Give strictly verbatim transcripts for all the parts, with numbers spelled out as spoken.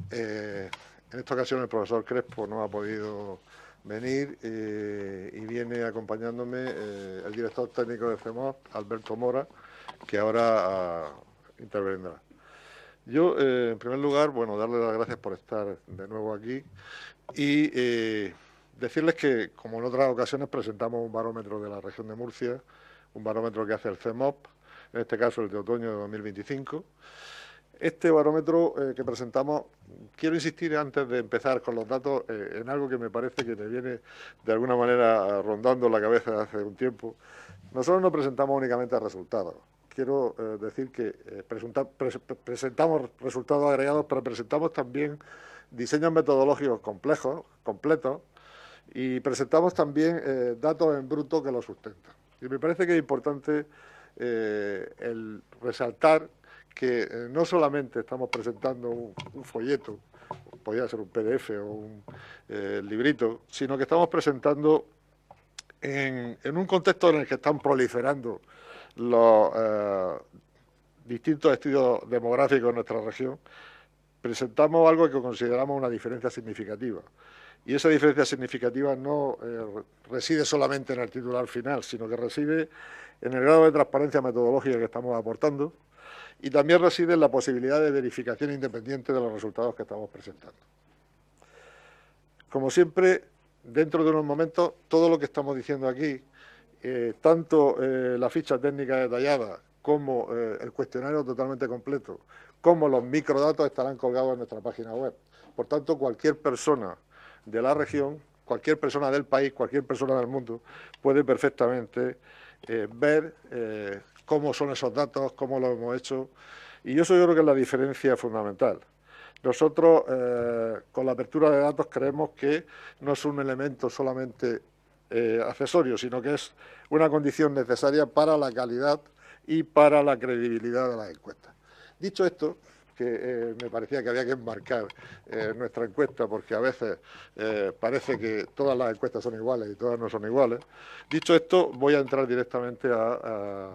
Eh, en esta ocasión el profesor Crespo no ha podido venir eh, y viene acompañándome eh, el director técnico de CEMOP, Alberto Mora, que ahora ah, intervendrá. Yo, eh, en primer lugar, bueno, darle las gracias por estar de nuevo aquí y eh, decirles que, como en otras ocasiones, presentamos un barómetro de la región de Murcia, un barómetro que hace el CEMOP, en este caso el de otoño de dos mil veinticinco. Este barómetro eh, que presentamos, quiero insistir antes de empezar con los datos eh, en algo que me parece que me viene de alguna manera rondando la cabeza hace un tiempo. Nosotros no presentamos únicamente resultados. Quiero eh, decir que eh, presenta, pres, presentamos resultados agregados, pero presentamos también diseños metodológicos complejos, completos, y presentamos también eh, datos en bruto que lo sustentan. Y me parece que es importante eh, el resaltar que eh, no solamente estamos presentando un, un folleto, podría ser un P D F o un eh, librito, sino que estamos presentando en, en, un contexto en el que están proliferando los eh, distintos estudios demográficos en nuestra región, presentamos algo que consideramos una diferencia significativa. Y esa diferencia significativa no eh, reside solamente en el titular final, sino que reside en el grado de transparencia metodológica que estamos aportando y también reside en la posibilidad de verificación independiente de los resultados que estamos presentando. Como siempre, dentro de unos momentos, todo lo que estamos diciendo aquí, eh, tanto eh, la ficha técnica detallada como eh, el cuestionario totalmente completo, como los microdatos estarán colgados en nuestra página web. Por tanto, cualquier persona de la región, cualquier persona del país, cualquier persona del mundo puede perfectamente eh, ver eh, cómo son esos datos, cómo lo hemos hecho, y eso yo creo que es la diferencia fundamental. Nosotros, eh, con la apertura de datos, creemos que no es un elemento solamente eh, accesorio, sino que es una condición necesaria para la calidad y para la credibilidad de las encuestas. Dicho esto, que eh, me parecía que había que enmarcar eh, nuestra encuesta, porque a veces eh, parece que todas las encuestas son iguales y todas no son iguales. Dicho esto, voy a entrar directamente a,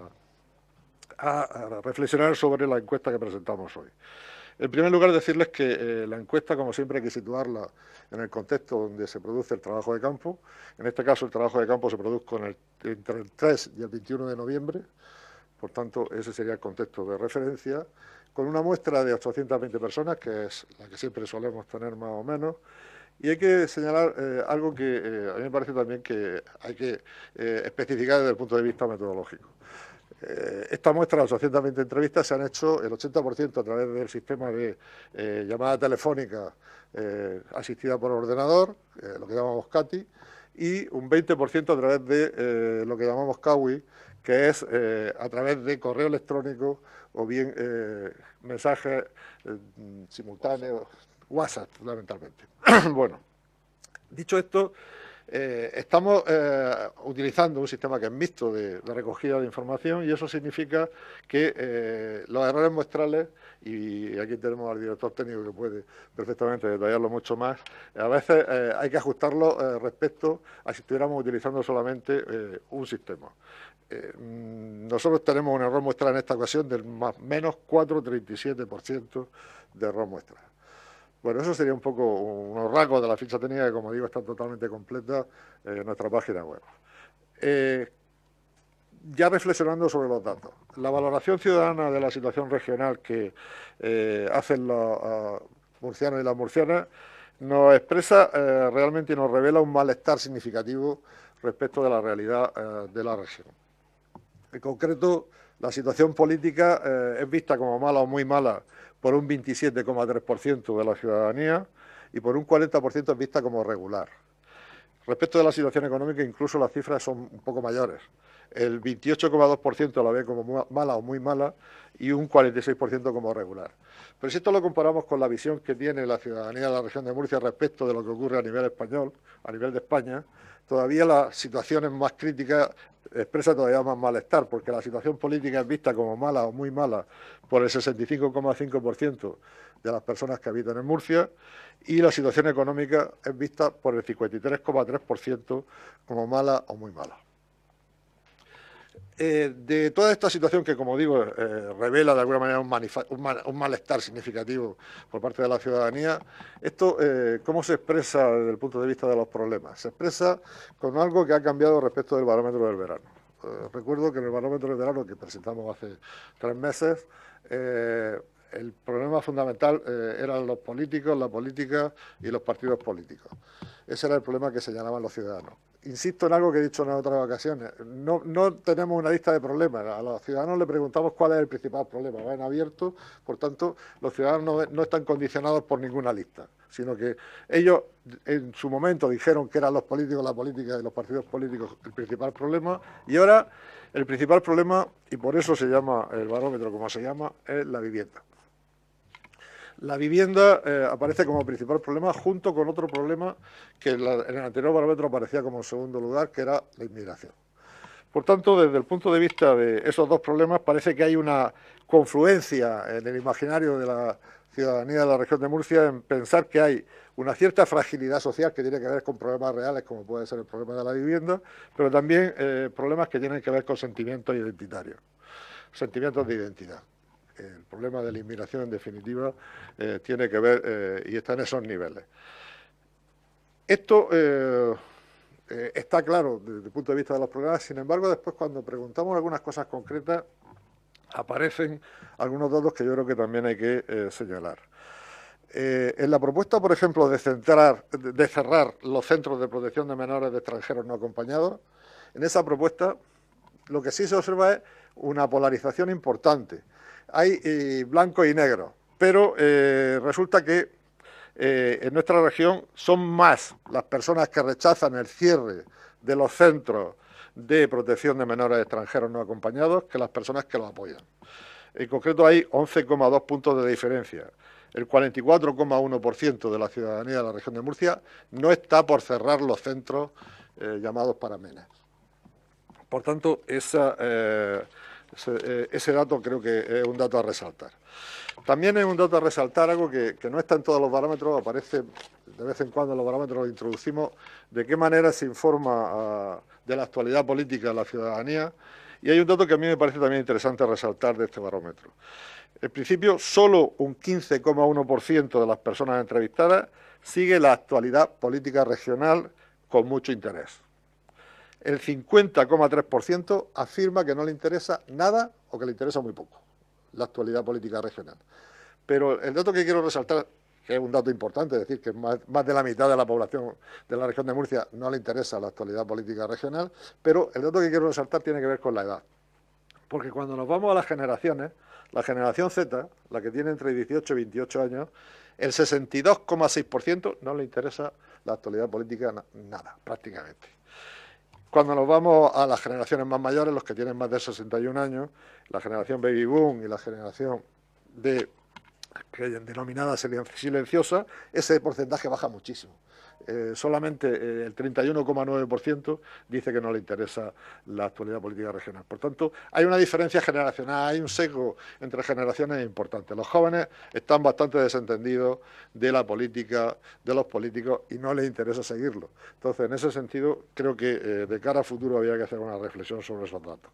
a, a reflexionar sobre la encuesta que presentamos hoy. En primer lugar, decirles que eh, la encuesta, como siempre, hay que situarla en el contexto donde se produce el trabajo de campo. En este caso, el trabajo de campo se produjo en el, entre el tres y el veintiuno de noviembre. Por tanto, ese sería el contexto de referencia, con una muestra de ochocientas veinte personas, que es la que siempre solemos tener más o menos. Y hay que señalar eh, algo que eh, a mí me parece también que hay que eh, especificar desde el punto de vista metodológico. Eh, esta muestra, las ochocientas veinte entrevistas, se han hecho el ochenta por ciento a través del sistema de eh, llamada telefónica eh, asistida por ordenador, eh, lo que llamamos CATI, y un veinte por ciento a través de eh, lo que llamamos CAWI, que es eh, a través de correo electrónico o bien eh, mensajes eh, simultáneos, WhatsApp, fundamentalmente. Bueno, dicho esto, eh, estamos eh, utilizando un sistema que es mixto de, de recogida de información y eso significa que eh, los errores muestrales, y aquí tenemos al director técnico que puede perfectamente detallarlo mucho más, a veces eh, hay que ajustarlo eh, respecto a si estuviéramos utilizando solamente eh, un sistema. Eh, nosotros tenemos un error muestral en esta ocasión del más menos cuatro coma treinta y siete por ciento de error muestral. Bueno, eso sería un poco unos rasgos de la ficha técnica que, como digo, está totalmente completa en nuestra página web. Eh, ya reflexionando sobre los datos, la valoración ciudadana de la situación regional que eh, hacen los uh, murcianos y las murcianas nos expresa eh, realmente y nos revela un malestar significativo respecto de la realidad eh, de la región. En concreto, la situación política eh, es vista como mala o muy mala por un veintisiete coma tres por ciento de la ciudadanía y por un cuarenta por ciento es vista como regular. Respecto de la situación económica, incluso las cifras son un poco mayores. El veintiocho coma dos por ciento la ve como mala o muy mala y un cuarenta y seis por ciento como regular. Pero si esto lo comparamos con la visión que tiene la ciudadanía de la región de Murcia respecto de lo que ocurre a nivel español, a nivel de España, todavía las situaciones más críticas expresa todavía más malestar, porque la situación política es vista como mala o muy mala por el sesenta y cinco coma cinco por ciento de las personas que habitan en Murcia y la situación económica es vista por el cincuenta y tres coma tres por ciento como mala o muy mala. Eh, de toda esta situación que, como digo, eh, revela de alguna manera un, un, mal un, malestar significativo por parte de la ciudadanía, esto, eh, ¿cómo se expresa desde el punto de vista de los problemas? Se expresa con algo que ha cambiado respecto del barómetro del verano. Eh, recuerdo que en el barómetro del verano que presentamos hace tres meses, eh, el problema fundamental eh, eran los políticos, la política y los partidos políticos. Ese era el problema que señalaban los ciudadanos. Insisto en algo que he dicho en otras ocasiones, no, no tenemos una lista de problemas, a los ciudadanos le preguntamos cuál es el principal problema, va en abierto, por tanto, los ciudadanos no, no están condicionados por ninguna lista, sino que ellos en su momento dijeron que eran los políticos, la política y los partidos políticos el principal problema, y ahora el principal problema, y por eso se llama el barómetro como se llama, es la vivienda. La vivienda eh, aparece como principal problema junto con otro problema que en, la, en el anterior barómetro aparecía como segundo lugar, que era la inmigración. Por tanto, desde el punto de vista de esos dos problemas, parece que hay una confluencia en el imaginario de la ciudadanía de la región de Murcia en pensar que hay una cierta fragilidad social que tiene que ver con problemas reales, como puede ser el problema de la vivienda, pero también eh, problemas que tienen que ver con sentimientos identitarios, sentimientos de identidad. El problema de la inmigración, en definitiva, eh, tiene que ver eh, y está en esos niveles. Esto eh, eh, está claro desde el punto de vista de los problemas, sin embargo, después cuando preguntamos algunas cosas concretas, aparecen algunos datos que yo creo que también hay que eh, señalar. Eh, en la propuesta, por ejemplo, de, centrar, de cerrar los centros de protección de menores de extranjeros no acompañados, en esa propuesta lo que sí se observa es una polarización importante. Hay eh, blanco y negro, pero eh, resulta que eh, en nuestra región son más las personas que rechazan el cierre de los centros de protección de menores extranjeros no acompañados que las personas que lo apoyan. En concreto hay once coma dos puntos de diferencia. El cuarenta y cuatro coma uno por ciento de la ciudadanía de la región de Murcia no está por cerrar los centros eh, llamados para menas. Por tanto, esa... Eh, Ese, ese dato creo que es un dato a resaltar. También es un dato a resaltar algo que, que no está en todos los barómetros, aparece de vez en cuando en los barómetros lo introducimos, de qué manera se informa uh, de la actualidad política a la ciudadanía, y hay un dato que a mí me parece también interesante resaltar de este barómetro. En principio, solo un quince coma uno por ciento de las personas entrevistadas sigue la actualidad política regional con mucho interés. El cincuenta coma tres por ciento afirma que no le interesa nada o que le interesa muy poco la actualidad política regional. Pero el dato que quiero resaltar, que es un dato importante, es decir, que más, más de la mitad de la población de la región de Murcia no le interesa la actualidad política regional, pero el dato que quiero resaltar tiene que ver con la edad. Porque cuando nos vamos a las generaciones, la generación Z, la que tiene entre dieciocho y veintiocho años, el sesenta y dos coma seis por ciento no le interesa la actualidad política nada, prácticamente. Cuando nos vamos a las generaciones más mayores, los que tienen más de sesenta y un años, la generación baby boom y la generación de, que denominada silenciosa, ese porcentaje baja muchísimo. Eh, solamente eh, el treinta y uno coma nueve por ciento dice que no le interesa la actualidad política regional. Por tanto, hay una diferencia generacional, hay un sesgo entre generaciones importante. Los jóvenes están bastante desentendidos de la política, de los políticos, y no les interesa seguirlo. Entonces, en ese sentido, creo que eh, de cara a futuro había que hacer una reflexión sobre esos datos.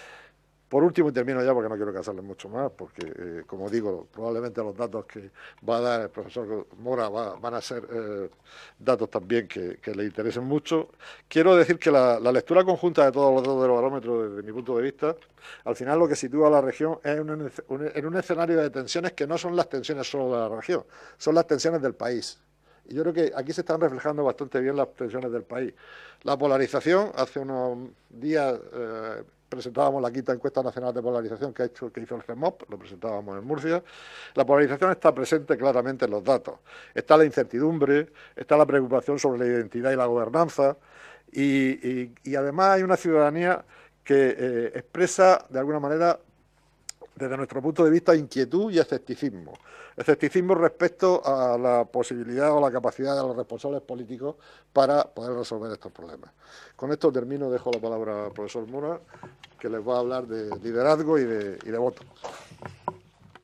Por último, y termino ya porque no quiero cansarles mucho más, porque, eh, como digo, probablemente los datos que va a dar el profesor Mora va, van a ser eh, datos también que, que le interesen mucho. Quiero decir que la, la lectura conjunta de todos los datos del barómetro, desde mi punto de vista, al final lo que sitúa a la región es un, un, en un escenario de tensiones que no son las tensiones solo de la región, son las tensiones del país. Y yo creo que aquí se están reflejando bastante bien las tensiones del país. La polarización, hace unos días eh, presentábamos la quinta encuesta nacional de polarización que, ha hecho, que hizo el CEMOP, lo presentábamos en Murcia. La polarización está presente claramente en los datos. Está la incertidumbre, está la preocupación sobre la identidad y la gobernanza, y, y, y además hay una ciudadanía que eh, expresa, de alguna manera, desde nuestro punto de vista, inquietud y escepticismo. Escepticismo respecto a la posibilidad o la capacidad de los responsables políticos para poder resolver estos problemas. Con esto termino, dejo la palabra al profesor Mora, que les va a hablar de liderazgo y de, y de voto.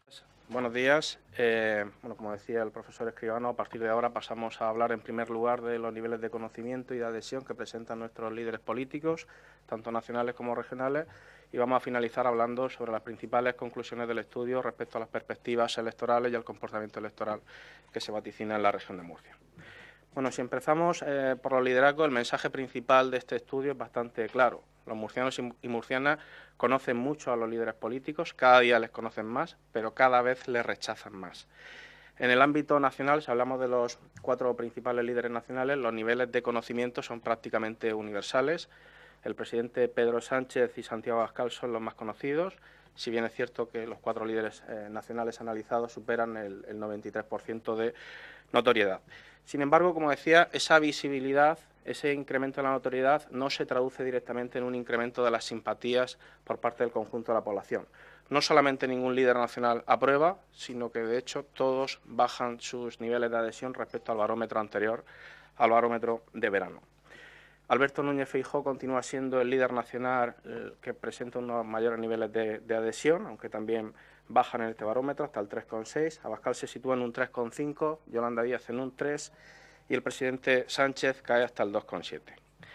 buenos días. Eh, bueno, como decía el profesor Escribano, a partir de ahora pasamos a hablar en primer lugar de los niveles de conocimiento y de adhesión que presentan nuestros líderes políticos, tanto nacionales como regionales, y vamos a finalizar hablando sobre las principales conclusiones del estudio respecto a las perspectivas electorales y al comportamiento electoral que se vaticina en la región de Murcia. Bueno, si empezamos eh, por los liderazgos, el mensaje principal de este estudio es bastante claro. Los murcianos y murcianas conocen mucho a los líderes políticos, cada día les conocen más, pero cada vez les rechazan más. En el ámbito nacional, si hablamos de los cuatro principales líderes nacionales, los niveles de conocimiento son prácticamente universales. El presidente Pedro Sánchez y Santiago Abascal son los más conocidos, si bien es cierto que los cuatro líderes eh, nacionales analizados superan el, el noventa y tres por ciento de notoriedad. Sin embargo, como decía, esa visibilidad, ese incremento de la notoriedad no se traduce directamente en un incremento de las simpatías por parte del conjunto de la población. No solamente ningún líder nacional aprueba, sino que de hecho todos bajan sus niveles de adhesión respecto al barómetro anterior, al barómetro de verano. Alberto Núñez Feijóo continúa siendo el líder nacional eh, que presenta unos mayores niveles de, de adhesión, aunque también bajan en este barómetro hasta el tres coma seis. Abascal se sitúa en un tres coma cinco, Yolanda Díaz en un tres y el presidente Sánchez cae hasta el dos coma siete.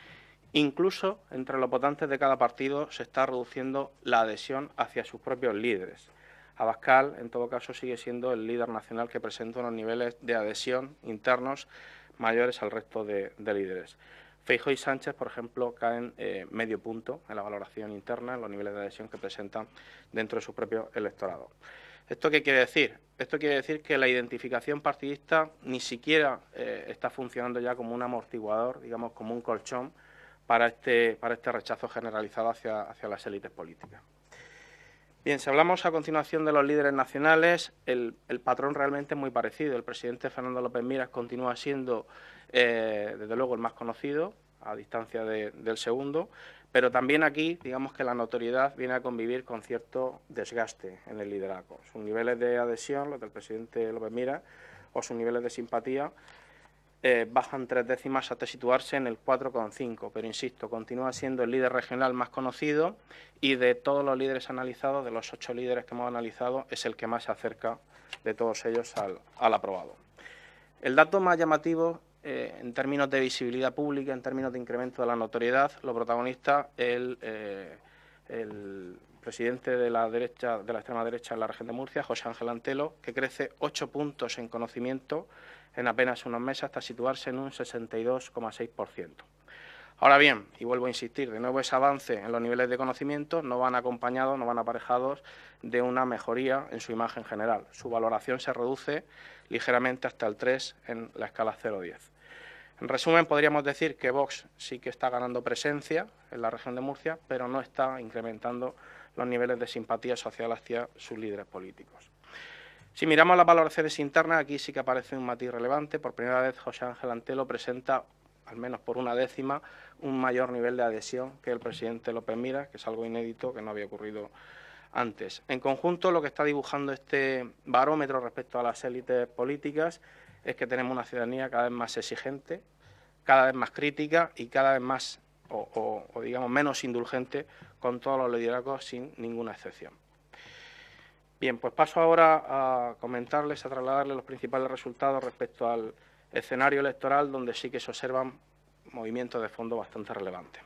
Incluso entre los votantes de cada partido se está reduciendo la adhesión hacia sus propios líderes. Abascal, en todo caso, sigue siendo el líder nacional que presenta unos niveles de adhesión internos mayores al resto de, de líderes. Feijóo y Sánchez, por ejemplo, caen eh, medio punto en la valoración interna, en los niveles de adhesión que presentan dentro de su propio electorado. ¿Esto qué quiere decir? Esto quiere decir que la identificación partidista ni siquiera eh, está funcionando ya como un amortiguador, digamos, como un colchón para este, para este rechazo generalizado hacia, hacia las élites políticas. Bien, si hablamos a continuación de los líderes nacionales, el, el patrón realmente es muy parecido. El presidente Fernando López Miras continúa siendo, eh, desde luego, el más conocido, a distancia de, del segundo, pero también aquí, digamos que la notoriedad viene a convivir con cierto desgaste en el liderazgo. Sus niveles de adhesión, los del presidente López Miras, o sus niveles de simpatía, Eh, bajan tres décimas hasta situarse en el cuatro coma cinco, pero insisto, continúa siendo el líder regional más conocido y de todos los líderes analizados, de los ocho líderes que hemos analizado, es el que más se acerca de todos ellos al, al aprobado. El dato más llamativo eh, en términos de visibilidad pública, en términos de incremento de la notoriedad, lo protagonista el, eh, el presidente de la derecha, de la extrema derecha en la región de Murcia, José Ángel Antelo, que crece ocho puntos en conocimiento en apenas unos meses hasta situarse en un sesenta y dos coma seis por ciento. Ahora bien, y vuelvo a insistir, de nuevo ese avance en los niveles de conocimiento no van acompañados, no van aparejados de una mejoría en su imagen general. Su valoración se reduce ligeramente hasta el tres en la escala cero a diez. En resumen, podríamos decir que Vox sí que está ganando presencia en la región de Murcia, pero no está incrementando los niveles de simpatía social hacia sus líderes políticos. Si miramos las valoraciones internas, aquí sí que aparece un matiz relevante. Por primera vez, José Ángel Antelo presenta, al menos por una décima, un mayor nivel de adhesión que el presidente López Miras, que es algo inédito que no había ocurrido antes. En conjunto, lo que está dibujando este barómetro respecto a las élites políticas es que tenemos una ciudadanía cada vez más exigente, cada vez más crítica y cada vez más, o, o, o digamos, menos indulgente con todos los liderazgos sin ninguna excepción. Bien, pues paso ahora a comentarles, a trasladarles los principales resultados respecto al escenario electoral, donde sí que se observan movimientos de fondo bastante relevantes.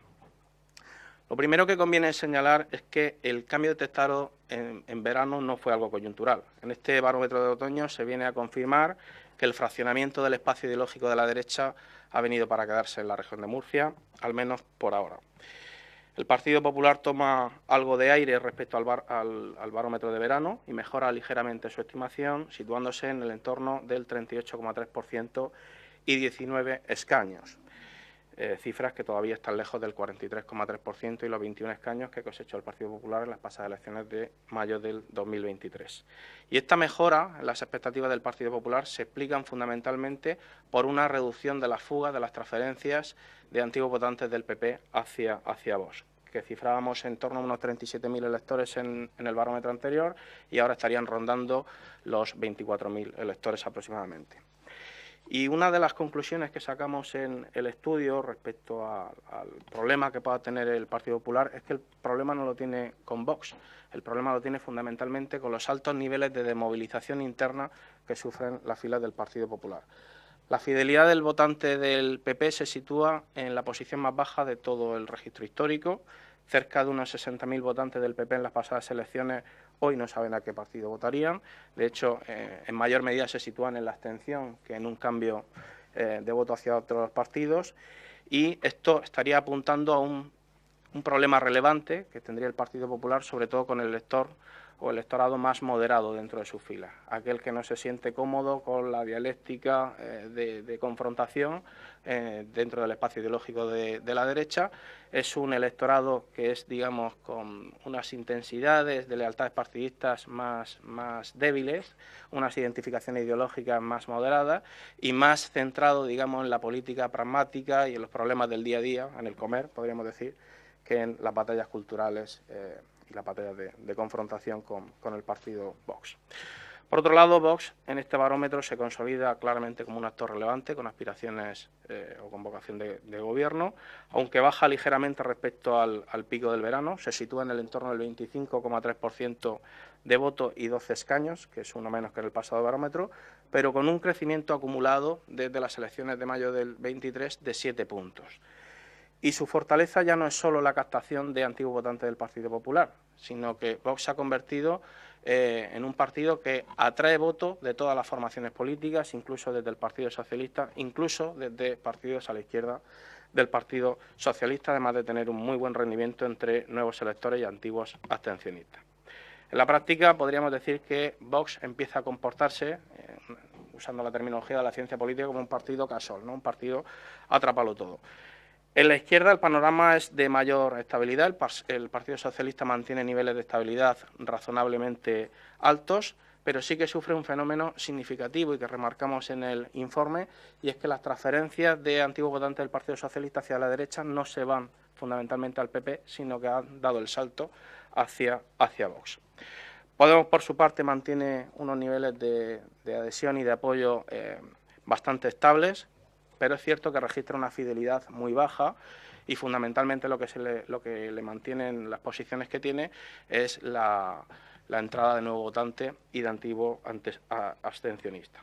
Lo primero que conviene señalar es que el cambio detectado en, en verano no fue algo coyuntural. En este barómetro de otoño se viene a confirmar que el fraccionamiento del espacio ideológico de la derecha ha venido para quedarse en la región de Murcia, al menos por ahora. El Partido Popular toma algo de aire respecto al, bar, al, al barómetro de verano y mejora ligeramente su estimación, situándose en el entorno del treinta y ocho coma tres por ciento y diecinueve escaños, eh, cifras que todavía están lejos del cuarenta y tres coma tres por ciento y los veintiún escaños que cosechó el Partido Popular en las pasadas elecciones de mayo del dos mil veintitrés. Y esta mejora en las expectativas del Partido Popular se explican fundamentalmente por una reducción de las fugas, de las transferencias de antiguos votantes del P P hacia, hacia Vox, que cifrábamos en torno a unos treinta y siete mil electores en, en el barómetro anterior y ahora estarían rondando los veinticuatro mil electores aproximadamente. Y una de las conclusiones que sacamos en el estudio respecto a, al problema que pueda tener el Partido Popular es que el problema no lo tiene con Vox, el problema lo tiene fundamentalmente con los altos niveles de desmovilización interna que sufren las filas del Partido Popular. La fidelidad del votante del P P se sitúa en la posición más baja de todo el registro histórico. Cerca de unos sesenta mil votantes del P P en las pasadas elecciones hoy no saben a qué partido votarían. De hecho, eh, en mayor medida se sitúan en la abstención que en un cambio eh, de voto hacia otros partidos. Y esto estaría apuntando a un, un problema relevante que tendría el Partido Popular, sobre todo con el elector o el electorado más moderado dentro de sus filas, aquel que no se siente cómodo con la dialéctica eh, de, de confrontación eh, dentro del espacio ideológico de, de la derecha. Es un electorado que es, digamos, con unas intensidades de lealtades partidistas más, más débiles, unas identificaciones ideológicas más moderadas y más centrado, digamos, en la política pragmática y en los problemas del día a día, en el comer, podríamos decir, que en las batallas culturales eh, y la batalla de, de confrontación con, con el partido Vox. Por otro lado, Vox en este barómetro se consolida claramente como un actor relevante con aspiraciones eh, o con vocación de, de gobierno, aunque baja ligeramente respecto al, al pico del verano, se sitúa en el entorno del veinticinco coma tres por ciento de voto y doce escaños, que es uno menos que en el pasado barómetro, pero con un crecimiento acumulado desde las elecciones de mayo del veintitrés de siete puntos. Y su fortaleza ya no es solo la captación de antiguos votantes del Partido Popular, sino que Vox se ha convertido eh, en un partido que atrae votos de todas las formaciones políticas, incluso desde el Partido Socialista, incluso desde partidos a la izquierda del Partido Socialista, además de tener un muy buen rendimiento entre nuevos electores y antiguos abstencionistas. En la práctica podríamos decir que Vox empieza a comportarse, eh, usando la terminología de la ciencia política, como un partido casol, ¿no? Un partido atrápalo todo. En la izquierda el panorama es de mayor estabilidad, el, el Partido Socialista mantiene niveles de estabilidad razonablemente altos, pero sí que sufre un fenómeno significativo y que remarcamos en el informe, y es que las transferencias de antiguos votantes del Partido Socialista hacia la derecha no se van fundamentalmente al P P, sino que han dado el salto hacia, hacia Vox. Podemos, por su parte, mantiene unos niveles de, de adhesión y de apoyo eh, bastante estables, pero es cierto que registra una fidelidad muy baja y fundamentalmente lo que, se le, lo que le mantiene en las posiciones que tiene es la, la entrada de nuevo votante y de antiguo antes, a, abstencionista.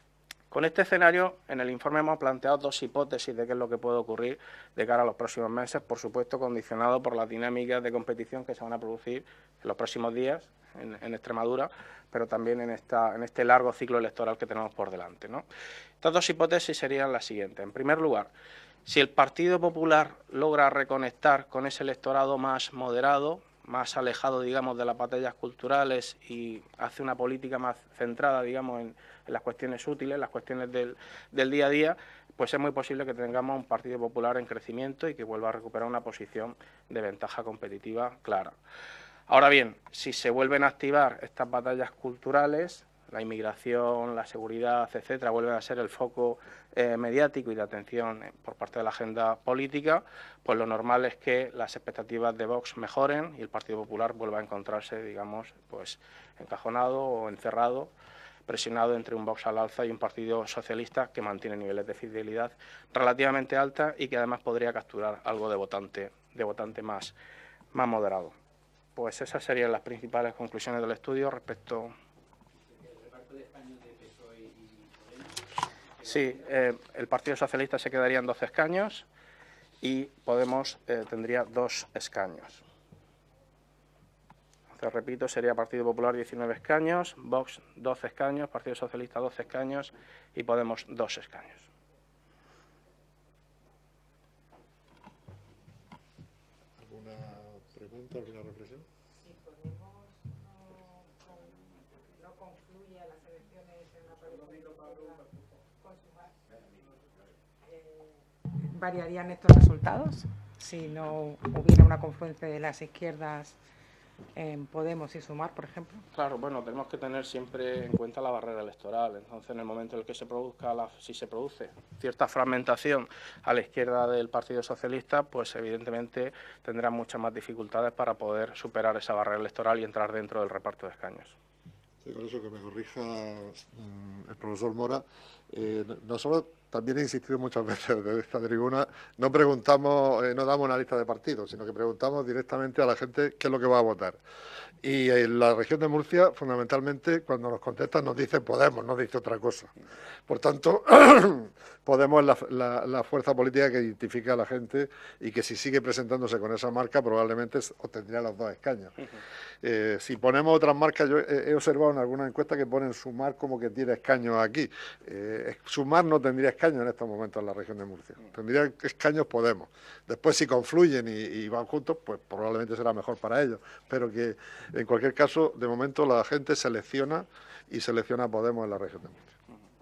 Con este escenario, en el informe hemos planteado dos hipótesis de qué es lo que puede ocurrir de cara a los próximos meses, por supuesto condicionado por las dinámicas de competición que se van a producir en los próximos días en, en Extremadura, pero también en, esta, en este largo ciclo electoral que tenemos por delante, ¿no? Estas dos hipótesis serían las siguientes. En primer lugar, si el Partido Popular logra reconectar con ese electorado más moderado, más alejado, digamos, de las batallas culturales y hace una política más centrada, digamos, en, en las cuestiones útiles, las cuestiones del, del día a día, pues es muy posible que tengamos un Partido Popular en crecimiento y que vuelva a recuperar una posición de ventaja competitiva clara. Ahora bien, si se vuelven a activar estas batallas culturales, la inmigración, la seguridad, etcétera, vuelven a ser el foco eh, mediático y de atención por parte de la agenda política, pues lo normal es que las expectativas de Vox mejoren y el Partido Popular vuelva a encontrarse, digamos, pues encajonado o encerrado, presionado entre un Vox al alza y un Partido Socialista que mantiene niveles de fidelidad relativamente alta y que además podría capturar algo de votante, de votante más, más moderado. Pues esas serían las principales conclusiones del estudio respecto. Sí, eh, el Partido Socialista se quedaría en doce escaños y Podemos eh, tendría dos escaños. Entonces, repito, sería Partido Popular diecinueve escaños, Vox doce escaños, Partido Socialista doce escaños y Podemos dos escaños. ¿Alguna pregunta, alguna reflexión? Si Podemos no, no concluye las elecciones en una consumar, eh, ¿variarían estos resultados si no hubiera una confluencia de las izquierdas en Podemos y Sumar, por ejemplo? Claro, bueno, tenemos que tener siempre en cuenta la barrera electoral. Entonces, en el momento en el que se produzca, la, si se produce cierta fragmentación a la izquierda del Partido Socialista, pues evidentemente tendrán muchas más dificultades para poder superar esa barrera electoral y entrar dentro del reparto de escaños. Sí, con eso que me corrija mm, el profesor Mora. Eh, nosotros también he insistido muchas veces desde esta tribuna, no preguntamos, eh, no damos una lista de partidos, sino que preguntamos directamente a la gente qué es lo que va a votar. Y en la región de Murcia, fundamentalmente, cuando nos contestan nos dice Podemos, no dice otra cosa. Por tanto, Podemos es la, la, la fuerza política que identifica a la gente y que si sigue presentándose con esa marca probablemente obtendría los dos escaños. Eh, si ponemos otras marcas, yo he, he observado en algunas encuestas que ponen Sumar como que tiene escaños aquí. Eh, Sumar no tendría escaños en estos momentos en la región de Murcia. Tendría escaños Podemos. Después, si confluyen y, y van juntos, pues probablemente será mejor para ellos. Pero que, en cualquier caso, de momento la gente selecciona y selecciona a Podemos en la región de Murcia.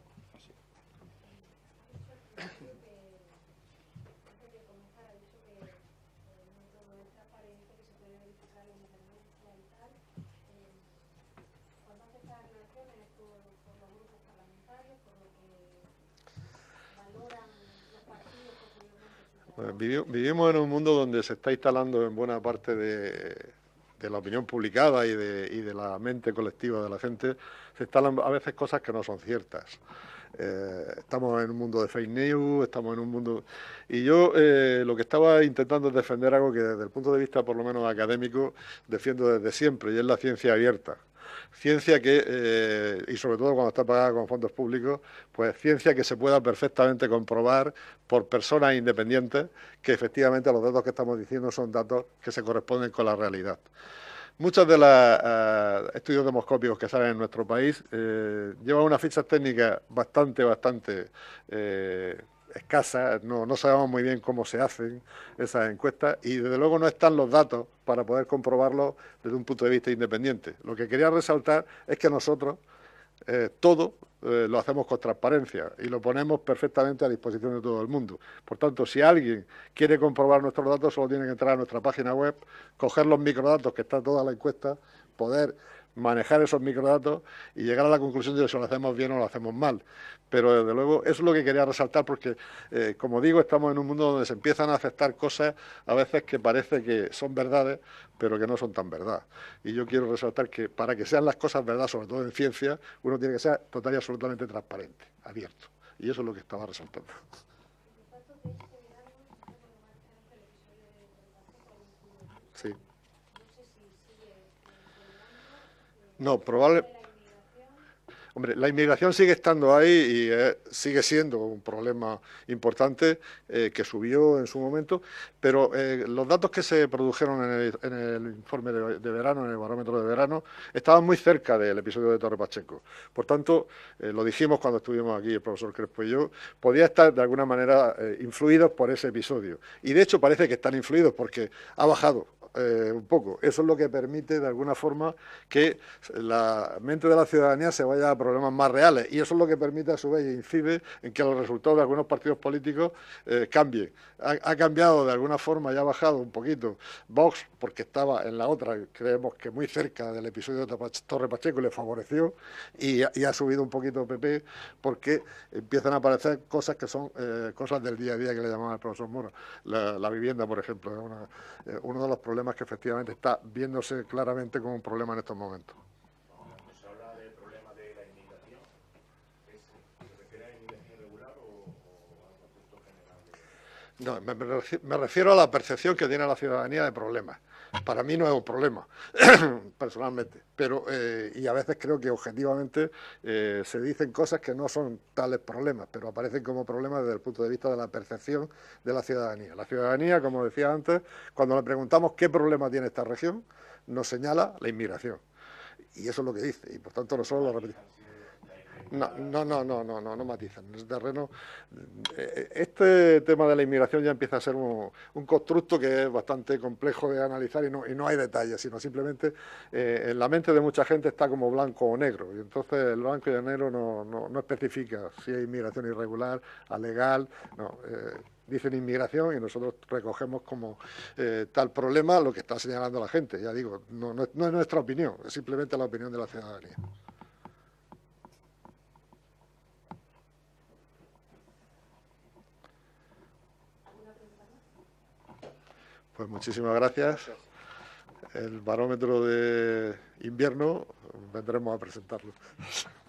Pues vivimos en un mundo donde se está instalando en buena parte de, de la opinión publicada y de, y de la mente colectiva de la gente, se instalan a veces cosas que no son ciertas. Eh, estamos en un mundo de fake news, estamos en un mundo... Y yo eh, lo que estaba intentando es defender algo que desde el punto de vista por lo menos académico defiendo desde siempre, y es la ciencia abierta. Ciencia que, eh, y sobre todo cuando está pagada con fondos públicos, pues ciencia que se pueda perfectamente comprobar por personas independientes que efectivamente los datos que estamos diciendo son datos que se corresponden con la realidad. Muchos de los uh, estudios demoscópicos que salen en nuestro país eh, llevan unas fichas técnicas bastante, bastante eh, escasas, no, no sabemos muy bien cómo se hacen esas encuestas y desde luego no están los datos para poder comprobarlo desde un punto de vista independiente. Lo que quería resaltar es que nosotros eh, todo eh, lo hacemos con transparencia y lo ponemos perfectamente a disposición de todo el mundo. Por tanto, si alguien quiere comprobar nuestros datos, solo tiene que entrar a nuestra página web, coger los microdatos, que está toda la encuesta, poder manejar esos microdatos y llegar a la conclusión de que si lo hacemos bien o lo hacemos mal. Pero, desde luego, eso es lo que quería resaltar porque, eh, como digo, estamos en un mundo donde se empiezan a aceptar cosas a veces que parece que son verdades, pero que no son tan verdad. Y yo quiero resaltar que para que sean las cosas verdad, sobre todo en ciencia, uno tiene que ser total y absolutamente transparente, abierto. Y eso es lo que estaba resaltando. Sí. No, probable... Hombre, la inmigración sigue estando ahí y eh, sigue siendo un problema importante eh, que subió en su momento, pero eh, los datos que se produjeron en el, en el informe de, de verano, en el barómetro de verano, estaban muy cerca del episodio de Torre Pacheco. Por tanto, eh, lo dijimos cuando estuvimos aquí el profesor Crespo y yo, podía estar de alguna manera eh, influidos por ese episodio. Y de hecho parece que están influidos porque ha bajado Eh, un poco. Eso es lo que permite, de alguna forma, que la mente de la ciudadanía se vaya a problemas más reales. Y eso es lo que permite, a su vez, e incide en que los resultados de algunos partidos políticos eh, cambien. Ha, ha cambiado, de alguna forma, y ha bajado un poquito Vox, porque estaba en la otra, creemos que muy cerca del episodio de Torre Pacheco, y le favoreció, y, y ha subido un poquito P P, porque empiezan a aparecer cosas que son eh, cosas del día a día que le llamaba el profesor Mora. La, la vivienda, por ejemplo, es una, eh, uno de los problemas que efectivamente está viéndose claramente como un problema en estos momentos. Cuando se habla del problema de la inmigración, ¿se refiere a inmigración irregular o, o al contexto general? De... No, me, me refiero a la percepción que tiene la ciudadanía de problemas. Para mí no es un problema, personalmente, pero eh, y a veces creo que objetivamente eh, se dicen cosas que no son tales problemas, pero aparecen como problemas desde el punto de vista de la percepción de la ciudadanía. La ciudadanía, como decía antes, cuando le preguntamos qué problema tiene esta región, nos señala la inmigración. Y eso es lo que dice, y por tanto nosotros lo repetimos. No, no, no, no, no, no, no matizan. En ese terreno, este tema de la inmigración ya empieza a ser un, un constructo que es bastante complejo de analizar y no, y no hay detalles, sino simplemente eh, en la mente de mucha gente está como blanco o negro, y entonces el blanco y el negro no, no, no especifica si hay inmigración irregular, alegal, no. Eh, dicen inmigración y nosotros recogemos como eh, tal problema lo que está señalando la gente. Ya digo, no, no, no es nuestra opinión, es simplemente la opinión de la ciudadanía. Pues muchísimas gracias. el barómetro de invierno vendremos a presentarlo.